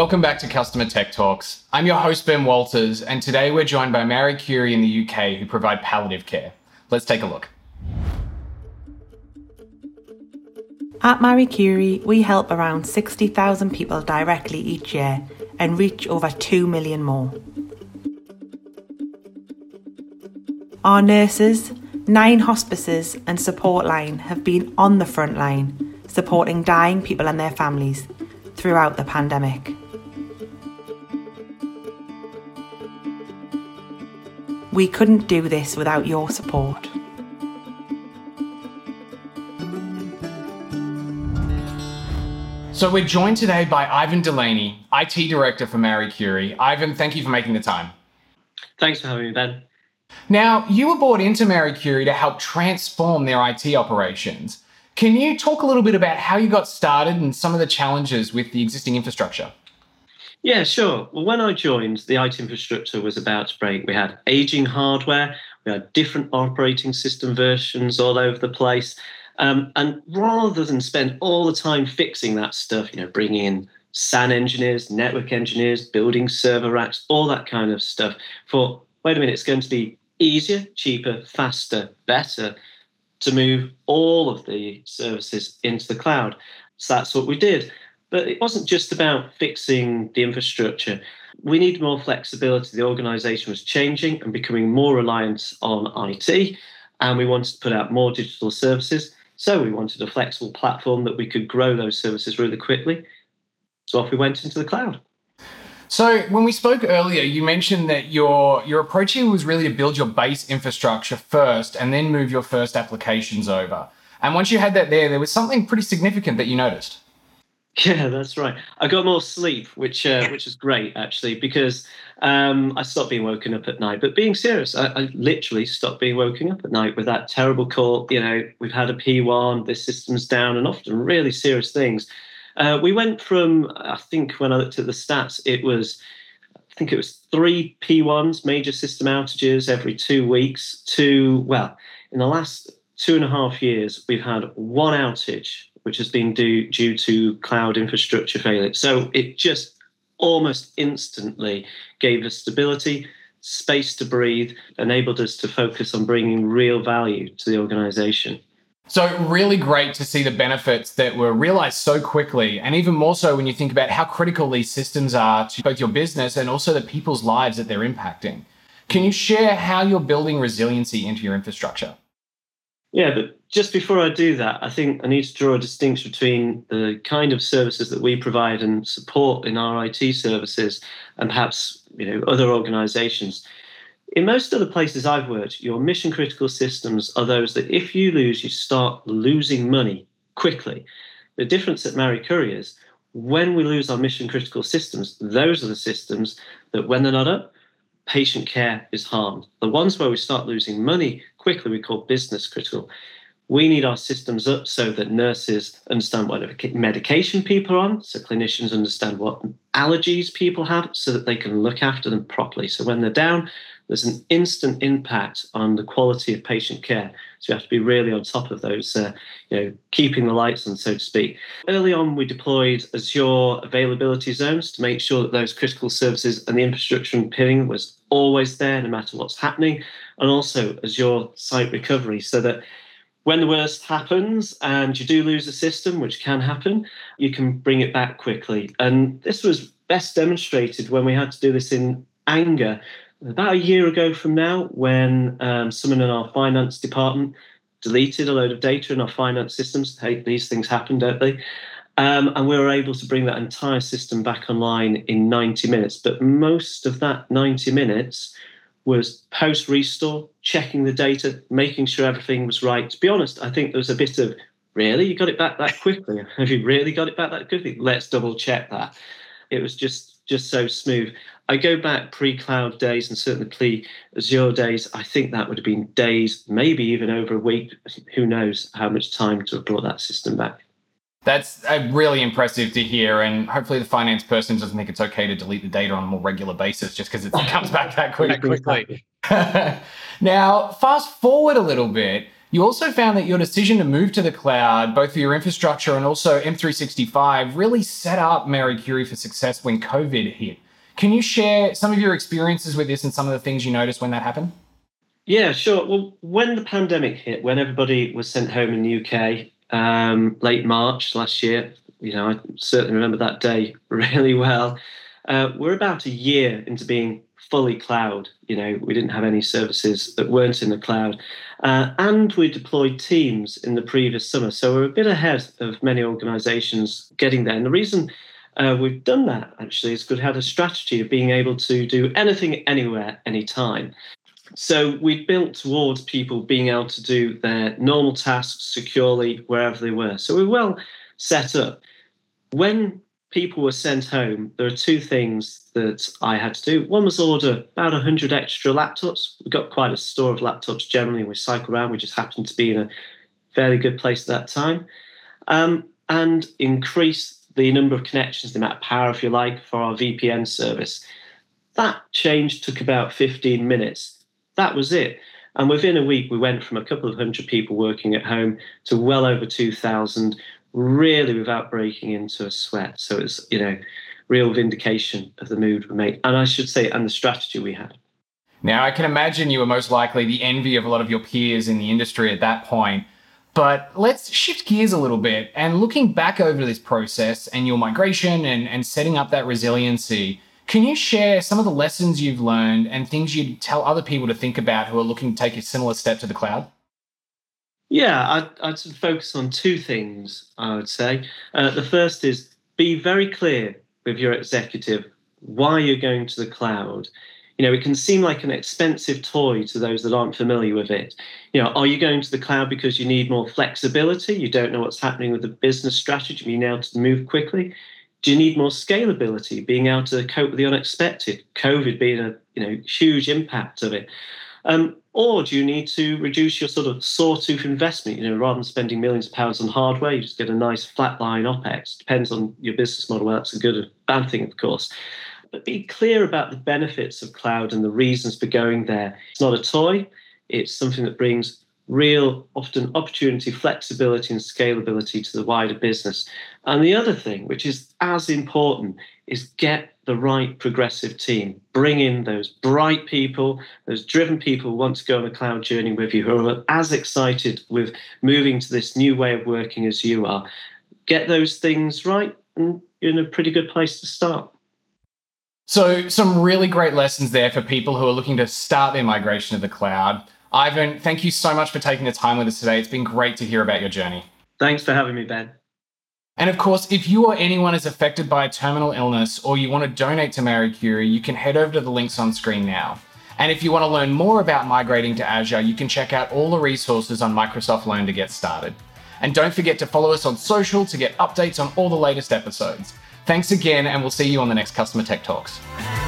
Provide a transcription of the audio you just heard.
Welcome back to Customer Tech Talks. I'm your host, Ben Walters, and today we're joined by Marie Curie in the UK who provide palliative care. Let's take a look. At Marie Curie, we help around 60,000 people directly each year and reach over 2 million more. Our nurses, 9 hospices and support line have been on the front line, supporting dying people and their families throughout the pandemic. We couldn't do this without your support. So we're joined today by Ivan Delaney, IT Director for Marie Curie. Ivan, thank you for making the time. Thanks for having me, Ben. Now, you were brought into Marie Curie to help transform their IT operations. Can you talk a little bit about how you got started and some of the challenges with the existing infrastructure? Yeah, sure. Well, when I joined, the IT infrastructure was about to break. We had aging hardware, we had different operating system versions all over the place. And rather than spend all the time fixing that stuff, bringing in SAN engineers, network engineers, building server racks, all that kind of stuff, wait a minute, it's going to be easier, cheaper, faster, better to move all of the services into the cloud. So that's what we did. But it wasn't just about fixing the infrastructure. We need more flexibility. The organization was changing and becoming more reliant on IT, and we wanted to put out more digital services. So we wanted a flexible platform that we could grow those services really quickly. So off we went into the cloud. So when we spoke earlier, you mentioned that your approach here was really to build your base infrastructure first and then move your first applications over. And once you had that there was something pretty significant that you noticed. Yeah, that's right. I got more sleep, which is great, actually, because I stopped being woken up at night. But being serious, I literally stopped being woken up at night with that terrible call. We've had a P1, this system's down, and often really serious things. We went from, I think when I looked at the stats, it was 3 P1s, major system outages every 2 weeks, to, in the last 2.5 years, we've had one outage, which has been due to cloud infrastructure failure. So it just almost instantly gave us stability, space to breathe, enabled us to focus on bringing real value to the organization. So really great to see the benefits that were realized so quickly, and even more so when you think about how critical these systems are to both your business and also the people's lives that they're impacting. Can you share how you're building resiliency into your infrastructure? Yeah, but just before I do that, I think I need to draw a distinction between the kind of services that we provide and support in our IT services and perhaps other organizations. In most other places I've worked, your mission critical systems are those that if you lose, you start losing money quickly. The difference at Marie Curie is when we lose our mission critical systems, those are the systems that when they're not up, patient care is harmed. The ones where we start losing money quickly, we call business critical. We need our systems up so that nurses understand what medication people are on, so clinicians understand what allergies people have so that they can look after them properly. So when they're down, there's an instant impact on the quality of patient care. So we have to be really on top of those, keeping the lights on, so to speak. Early on, we deployed Azure availability zones to make sure that those critical services and the infrastructure and pinning was always there, no matter what's happening. And also Azure site recovery, so that when the worst happens and you do lose a system, which can happen, you can bring it back quickly. And this was best demonstrated when we had to do this in anger about a year ago from now, when someone in our finance department deleted a load of data in our finance systems. Hey, these things happen, don't they? And we were able to bring that entire system back online in 90 minutes. But most of that 90 minutes was post-restore, checking the data, making sure everything was right. To be honest, I think there was a bit of, really? You got it back that quickly? Have you really got it back that quickly? Let's double check that. It was just so smooth. I go back pre-cloud days and certainly pre-Azure days. I think that would have been days, maybe even over a week. Who knows how much time to have brought that system back. That's really impressive to hear, and hopefully the finance person doesn't think it's okay to delete the data on a more regular basis just because it comes back that quickly. Now, fast forward a little bit. You also found that your decision to move to the cloud, both for your infrastructure and also M365, really set up Marie Curie for success when COVID hit. Can you share some of your experiences with this and some of the things you noticed when that happened? Yeah, sure. Well, when the pandemic hit, when everybody was sent home in the UK, late March last year, I certainly remember that day really well. We're about a year into being fully cloud. We didn't have any services that weren't in the cloud. And we deployed Teams in the previous summer. So we're a bit ahead of many organizations getting there. And the reason we've done that, actually, is because we had a strategy of being able to do anything, anywhere, anytime. So we built towards people being able to do their normal tasks securely wherever they were. So we're well set up. When people were sent home, there are two things that I had to do. One was order about 100 extra laptops. We've got quite a store of laptops generally. We cycle around. We just happened to be in a fairly good place at that time. And increase the number of connections, the amount of power, if you like, for our VPN service. That change took about 15 minutes. That was it. And within a week, we went from a couple of hundred people working at home to well over 2,000, really without breaking into a sweat. So it's, real vindication of the move we made. And I should say, and the strategy we had. Now, I can imagine you were most likely the envy of a lot of your peers in the industry at that point. But let's shift gears a little bit. And looking back over this process and your migration and setting up that resiliency, can you share some of the lessons you've learned and things you'd tell other people to think about who are looking to take a similar step to the cloud? Yeah, I'd sort of focus on two things, I would say. The first is be very clear with your executive why you're going to the cloud. It can seem like an expensive toy to those that aren't familiar with it. Are you going to the cloud because you need more flexibility? You don't know what's happening with the business strategy, being able to move quickly? Do you need more scalability, being able to cope with the unexpected, COVID being a huge impact of it? Or do you need to reduce your sort of sawtooth investment? Rather than spending millions of pounds on hardware, you just get a nice flatline OpEx. Depends on your business model. That's a good or bad thing, of course. But be clear about the benefits of cloud and the reasons for going there. It's not a toy. It's something that brings real, often opportunity, flexibility and scalability to the wider business. And the other thing, which is as important, is get the right progressive team. Bring in those bright people, those driven people who want to go on a cloud journey with you, who are as excited with moving to this new way of working as you are. Get those things right, and you're in a pretty good place to start. So some really great lessons there for people who are looking to start their migration to the cloud. Ivan, thank you so much for taking the time with us today. It's been great to hear about your journey. Thanks for having me, Ben. And of course, if you or anyone is affected by a terminal illness or you want to donate to Marie Curie, you can head over to the links on screen now. And if you want to learn more about migrating to Azure, you can check out all the resources on Microsoft Learn to get started. And don't forget to follow us on social to get updates on all the latest episodes. Thanks again, and we'll see you on the next Customer Tech Talks.